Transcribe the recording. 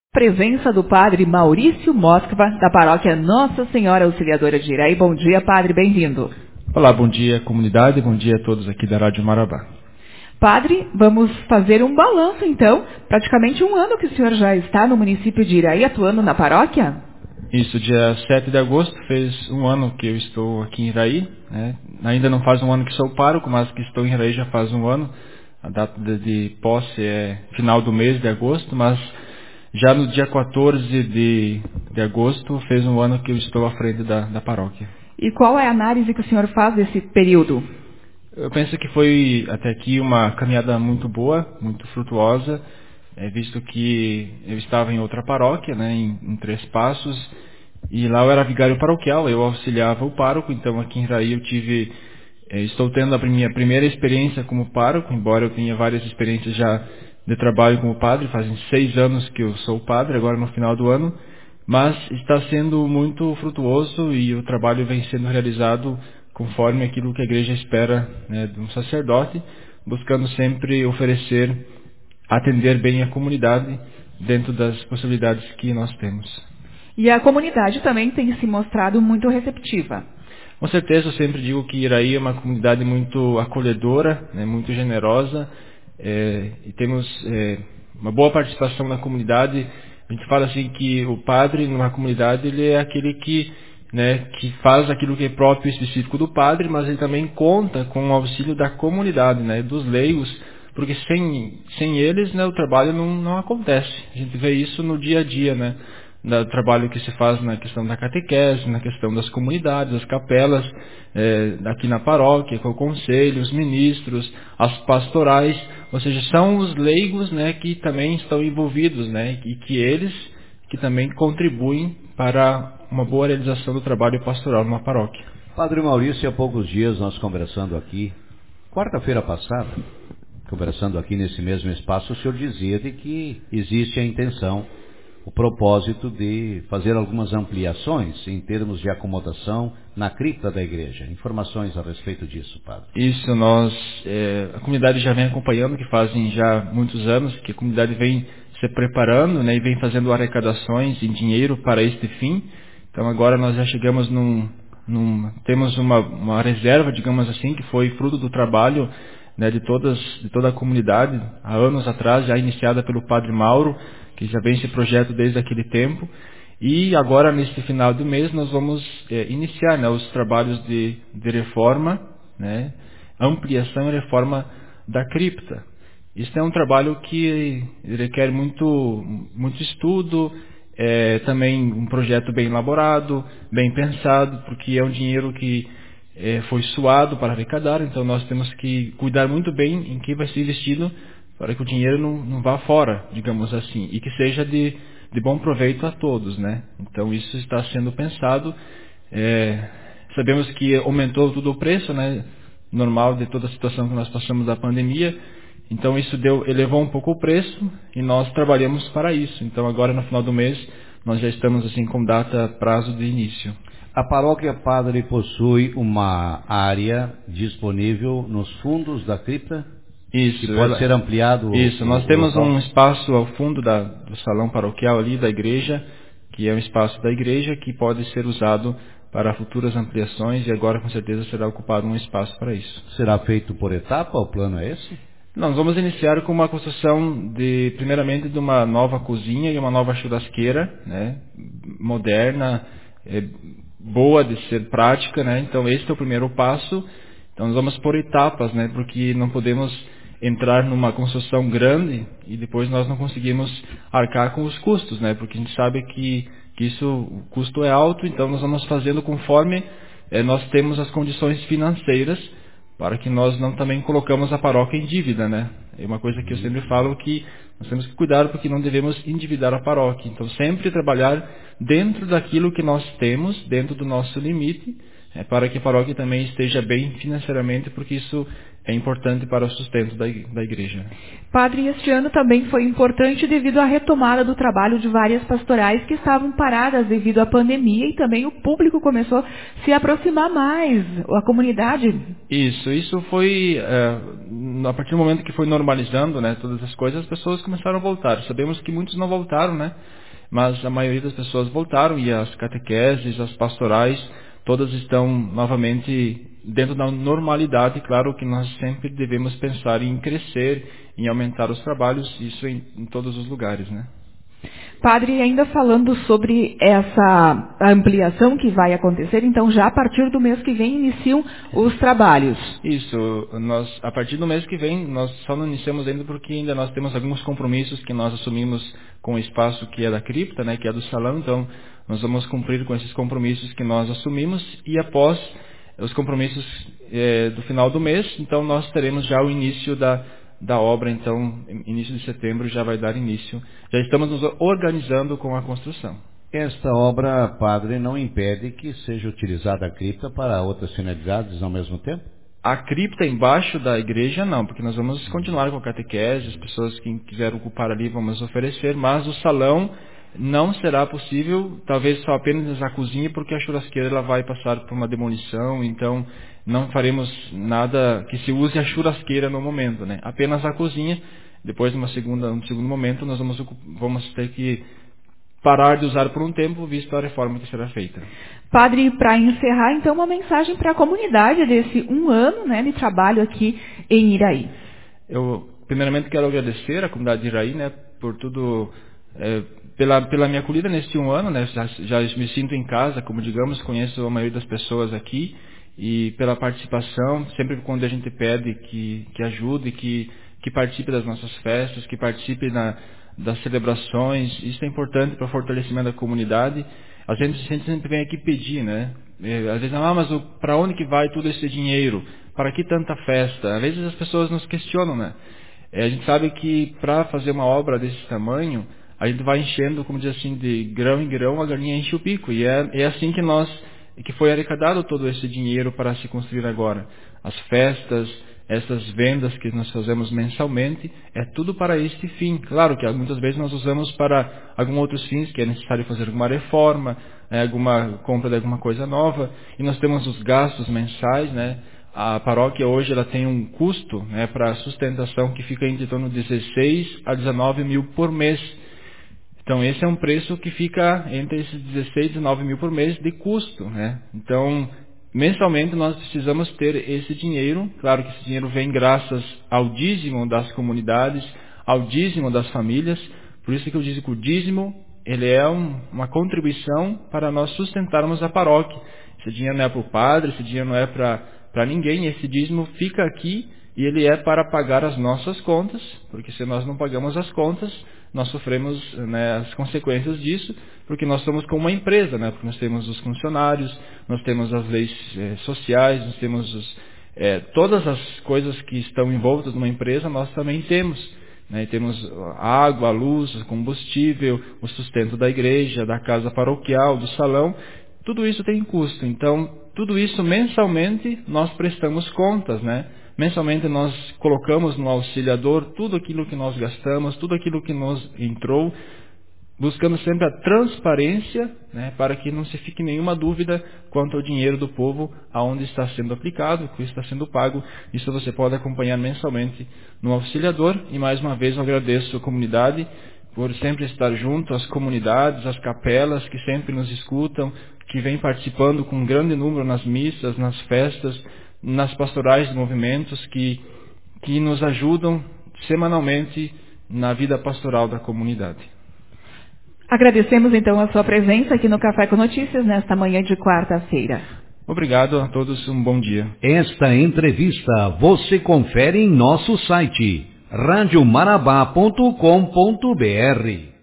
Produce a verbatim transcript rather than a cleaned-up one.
Presença do padre Maurício Moskva, da paróquia Nossa Senhora Auxiliadora de Iraí. Bom dia, padre, bem-vindo. Olá, bom dia comunidade, bom dia a todos aqui da Rádio Marabá. Padre, vamos fazer um balanço então. Praticamente um ano que o senhor já está no município de Iraí, atuando na paróquia? Isso, dia sete de agosto fez um ano que eu estou aqui em Iraí, né? Ainda não faz um ano que sou pároco, mas que estou em Iraí já faz um ano. A data de, de posse é final do mês de agosto, mas já no dia quatorze de, de agosto fez um ano que eu estou à frente da, da paróquia. E qual é a análise que o senhor faz desse período? Eu penso que foi até aqui uma caminhada muito boa, muito frutuosa, é, visto que eu estava em outra paróquia, né, em, em Três Passos, e lá eu era vigário paroquial, eu auxiliava o pároco, então aqui em Iraí eu tive, é, estou tendo a minha primeira experiência como pároco, embora eu tenha várias experiências já de trabalho como padre, fazem seis anos que eu sou padre, agora no final do ano, mas está sendo muito frutuoso e o trabalho vem sendo realizado conforme aquilo que a igreja espera, né, de um sacerdote, buscando sempre oferecer, atender bem a comunidade dentro das possibilidades que nós temos. E a comunidade também tem se mostrado muito receptiva. Com certeza, eu sempre digo que Iraí é uma comunidade muito acolhedora, né, muito generosa, é, e temos é, uma boa participação na comunidade. A gente fala assim que o padre numa comunidade ele é aquele que, né, que faz aquilo que é próprio e específico do padre, mas ele também conta com o auxílio da comunidade, né, dos leigos, porque sem, sem eles, né, o trabalho não, não acontece. A gente vê isso no dia a dia, né, do trabalho que se faz na questão da catequese, na questão das comunidades, das capelas, é, aqui na paróquia, com o conselho, os ministros, as pastorais, ou seja, são os leigos, né, que também estão envolvidos, né, e que eles que também contribuem para uma boa realização do trabalho pastoral numa paróquia. Padre Maurício, há poucos dias nós conversando aqui, quarta-feira passada, conversando aqui nesse mesmo espaço, o senhor dizia de que existe a intenção, o propósito de fazer algumas ampliações em termos de acomodação na cripta da igreja. Informações a respeito disso, padre. Isso, nós, é, a comunidade já vem acompanhando, que fazem já muitos anos, que a comunidade vem se preparando, né, e vem fazendo arrecadações em dinheiro para este fim. Então agora nós já chegamos num, num temos uma, uma reserva, digamos assim, que foi fruto do trabalho, né, de, todas, de toda a comunidade, há anos atrás, já iniciada pelo padre Mauro, que já vem esse projeto desde aquele tempo. E agora, neste final do mês, nós vamos é, iniciar, né, os trabalhos de, de reforma, né, ampliação e reforma da cripta. Isso é um trabalho que requer muito, muito estudo, é, também um projeto bem elaborado, bem pensado, porque é um dinheiro que é, foi suado para arrecadar, então nós temos que cuidar muito bem em que vai ser investido para que o dinheiro não, não vá fora, digamos assim, e que seja de, de bom proveito a todos, né? Então isso está sendo pensado. É, sabemos que aumentou tudo o preço, né? Normal de toda a situação que nós passamos da pandemia. Então isso deu, elevou um pouco o preço e nós trabalhamos para isso. Então agora no final do mês nós já estamos assim com data, prazo de início. A paróquia, padre, possui uma área disponível nos fundos da cripta? Isso, que pode ela, ser ampliado. Isso, o, nós o temos local. um espaço ao fundo da, do salão paroquial ali da igreja, que é um espaço da igreja que pode ser usado para futuras ampliações e agora com certeza será ocupado um espaço para isso. Será feito por etapa? O plano é esse? Nós vamos iniciar com uma construção de, primeiramente, de uma nova cozinha e uma nova churrasqueira, né, moderna, é, boa de ser prática, né? Então esse é o primeiro passo. Então nós vamos por etapas, né, porque não podemos entrar numa construção grande e depois nós não conseguimos arcar com os custos, né? Porque a gente sabe que, que isso, o custo é alto, então nós vamos fazendo conforme eh, nós temos as condições financeiras, para que nós não também colocamos a paróquia em dívida, né? É uma coisa que eu sempre falo que nós temos que cuidar porque não devemos endividar a paróquia. Então sempre trabalhar dentro daquilo que nós temos, dentro do nosso limite, é, para que a paróquia também esteja bem financeiramente, porque isso é importante para o sustento da, da igreja. Padre, este ano também foi importante devido à retomada do trabalho de várias pastorais que estavam paradas devido à pandemia e também o público começou a se aproximar mais, a comunidade. Isso, isso foi, uh, a partir do momento que foi normalizando, né, todas as coisas, as pessoas começaram a voltar. Sabemos que muitos não voltaram, né, mas a maioria das pessoas voltaram, e as catequeses, as pastorais, todas estão novamente dentro da normalidade. Claro que nós sempre devemos pensar em crescer, em aumentar os trabalhos, isso em, em todos os lugares, né. Padre, ainda falando sobre essa ampliação que vai acontecer, então já a partir do mês que vem iniciam os trabalhos. Isso, nós, a partir do mês que vem, nós só não iniciamos ainda porque ainda nós temos alguns compromissos que nós assumimos com o espaço que é da cripta, né, que é do salão, então nós vamos cumprir com esses compromissos que nós assumimos, e após os compromissos é, do final do mês, então nós teremos já o início da da obra, então, início de setembro já vai dar início. Já estamos nos organizando com a construção. Esta obra, padre, não impede que seja utilizada a cripta para outras finalidades ao mesmo tempo? A cripta embaixo da igreja não, porque nós vamos continuar com a catequese, as pessoas que quiserem ocupar ali vamos oferecer, mas o salão não será possível, talvez só apenas a cozinha, porque a churrasqueira ela vai passar por uma demolição, então não faremos nada que se use a churrasqueira no momento, né? Apenas a cozinha. Depois, numa segunda, num segundo momento, nós vamos, vamos ter que parar de usar por um tempo, visto a reforma que será feita. Padre, para encerrar, então, uma mensagem para a comunidade desse um ano, né, de trabalho aqui em Iraí. Eu, primeiramente, quero agradecer à comunidade de Iraí, né, por tudo, é, pela, pela minha acolhida neste um ano, né, já, já me sinto em casa, como digamos, conheço a maioria das pessoas aqui, e pela participação, sempre quando a gente pede que, que ajude, que, que participe das nossas festas, que participe na, das celebrações. Isso é importante para o fortalecimento da comunidade. A gente, a gente sempre vem aqui pedir, né? Às vezes, ah, mas para onde que vai todo esse dinheiro? Para que tanta festa? Às vezes as pessoas nos questionam, né? A gente sabe que para fazer uma obra desse tamanho, a gente vai enchendo, como diz assim, de grão em grão, a galinha enche o pico. E é, é assim que nós... que foi arrecadado todo esse dinheiro para se construir agora. As festas, essas vendas que nós fazemos mensalmente, é tudo para este fim. Claro que muitas vezes nós usamos para alguns outros fins, que é necessário fazer alguma reforma, é, alguma compra de alguma coisa nova, e nós temos os gastos mensais, né? A paróquia hoje ela tem um custo, né, para sustentação que fica entre torno de dezesseis a dezenove mil por mês. Então, esse é um preço que fica entre esses dezesseis e dezenove mil por mês de custo, né? Então, mensalmente nós precisamos ter esse dinheiro. Claro que esse dinheiro vem graças ao dízimo das comunidades, ao dízimo das famílias. Por isso que eu digo que o dízimo, ele é um, uma contribuição para nós sustentarmos a paróquia. Esse dinheiro não é para o padre, esse dinheiro não é para, para ninguém. Esse dízimo fica aqui e ele é para pagar as nossas contas, porque se nós não pagamos as contas, nós sofremos, né, as consequências disso, porque nós somos como uma empresa, né, porque nós temos os funcionários, nós temos as leis eh, sociais, nós temos os, eh, todas as coisas que estão envoltas numa empresa, nós também temos. Né, temos a água, a luz, o combustível, o sustento da igreja, da casa paroquial, do salão, tudo isso tem custo. Então, tudo isso mensalmente nós prestamos contas, né? Mensalmente nós colocamos no auxiliador tudo aquilo que nós gastamos, tudo aquilo que nos entrou, buscando sempre a transparência, né, para que não se fique nenhuma dúvida quanto ao dinheiro do povo, aonde está sendo aplicado, o que está sendo pago. Isso você pode acompanhar mensalmente no auxiliador. E mais uma vez eu agradeço a comunidade por sempre estar junto, às comunidades, às capelas que sempre nos escutam, que vêm participando com um grande número nas missas, nas festas, nas pastorais de movimentos, que, que nos ajudam semanalmente na vida pastoral da comunidade. Agradecemos então a sua presença aqui no Café com Notícias nesta manhã de quarta-feira. Obrigado a todos, um bom dia. Esta entrevista você confere em nosso site rádio marabá ponto com ponto br.